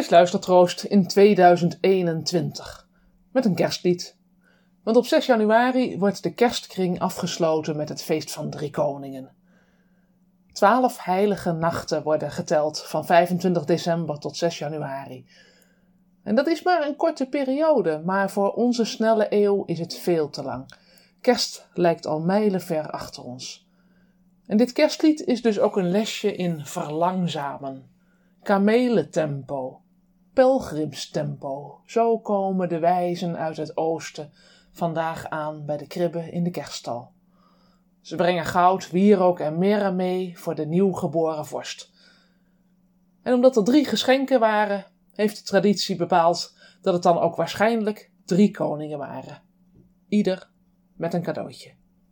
kerstluistertroost in 2021 met een kerstlied. Want op 6 januari wordt de kerstkring afgesloten met het feest van Drie Koningen. 12 heilige nachten worden geteld van 25 december tot 6 januari. En dat is maar een korte periode, maar voor onze snelle eeuw is het veel te lang. Kerst lijkt al mijlenver achter ons. En dit kerstlied is dus ook een lesje in verlangzamen. Kamelentempo, pelgrimstempo, zo komen de wijzen uit het oosten vandaag aan bij de kribbe in de kerststal. Ze brengen goud, wierook en mirre mee voor de nieuwgeboren vorst. En omdat er 3 geschenken waren, heeft de traditie bepaald dat het dan ook waarschijnlijk 3 koningen waren. Ieder met een cadeautje.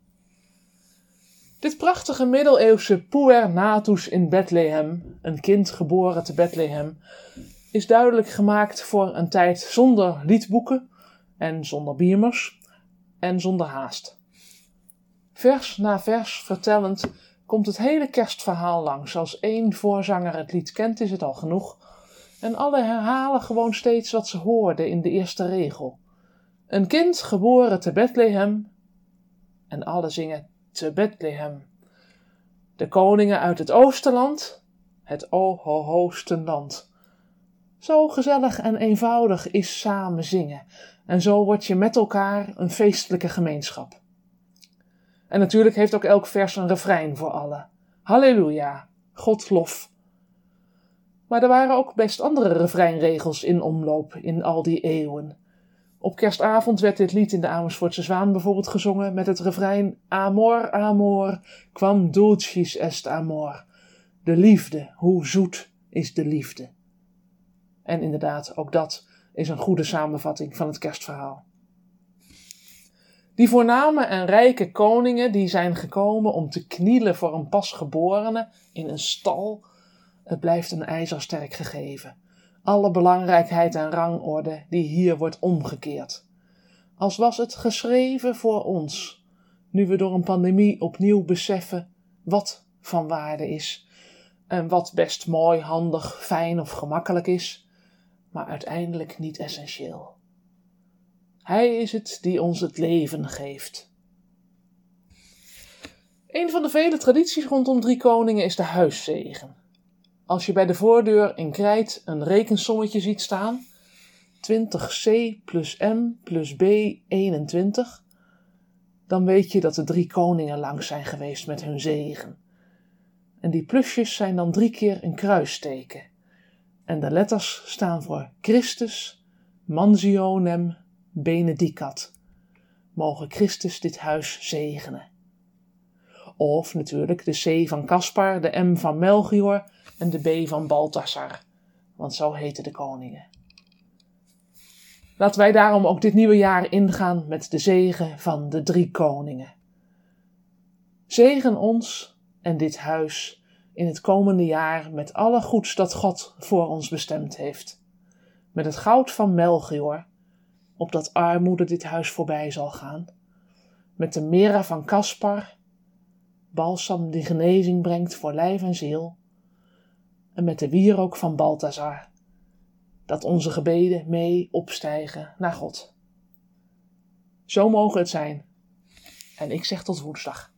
Dit prachtige middeleeuwse puer natus in Bethlehem, een kind geboren te Bethlehem, is duidelijk gemaakt voor een tijd zonder liedboeken en zonder biemers en zonder haast. Vers na vers vertellend komt het hele kerstverhaal langs. Als 1 voorzanger het lied kent, is het al genoeg. En alle herhalen gewoon steeds wat ze hoorden in de eerste regel. Een kind geboren te Bethlehem. En alle zingen te Bethlehem. De koningen uit het Oosterland, het Hoostenland. Zo gezellig en eenvoudig is samen zingen. En zo word je met elkaar een feestelijke gemeenschap. En natuurlijk heeft ook elk vers een refrein voor allen. Halleluja, God lof. Maar er waren ook best andere refreinregels in omloop in al die eeuwen. Op kerstavond werd dit lied in de Amersfoortse Zwaan bijvoorbeeld gezongen met het refrein Amor, amor, quam dulcis est amor. De liefde, hoe zoet is de liefde. En inderdaad, ook dat is een goede samenvatting van het kerstverhaal. Die voorname en rijke koningen die zijn gekomen om te knielen voor een pasgeborene in een stal, het blijft een ijzersterk gegeven. Alle belangrijkheid en rangorde die hier wordt omgekeerd. Als was het geschreven voor ons, nu we door een pandemie opnieuw beseffen wat van waarde is en wat best mooi, handig, fijn of gemakkelijk is, maar uiteindelijk niet essentieel. Hij is het die ons het leven geeft. Een van de vele tradities rondom Drie Koningen is de huiszegen. Als je bij de voordeur in krijt een rekensommetje ziet staan, 20c plus m plus b 21, dan weet je dat de 3 koningen langs zijn geweest met hun zegen. En die plusjes zijn dan 3 keer een kruisteken. En de letters staan voor Christus, mansionem, benedicat. Mogen Christus dit huis zegenen. Of natuurlijk de C van Caspar, de M van Melchior en de B van Balthasar, want zo heten de koningen. Laten wij daarom ook dit nieuwe jaar ingaan met de zegen van de 3 koningen. Zegen ons en dit huis in het komende jaar met alle goeds dat God voor ons bestemd heeft. Met het goud van Melchior, opdat armoede dit huis voorbij zal gaan. Met de mirre van Caspar, balsam die genezing brengt voor lijf en ziel. En met de wierook van Balthasar, dat onze gebeden mee opstijgen naar God. Zo mogen het zijn. En ik zeg tot woensdag.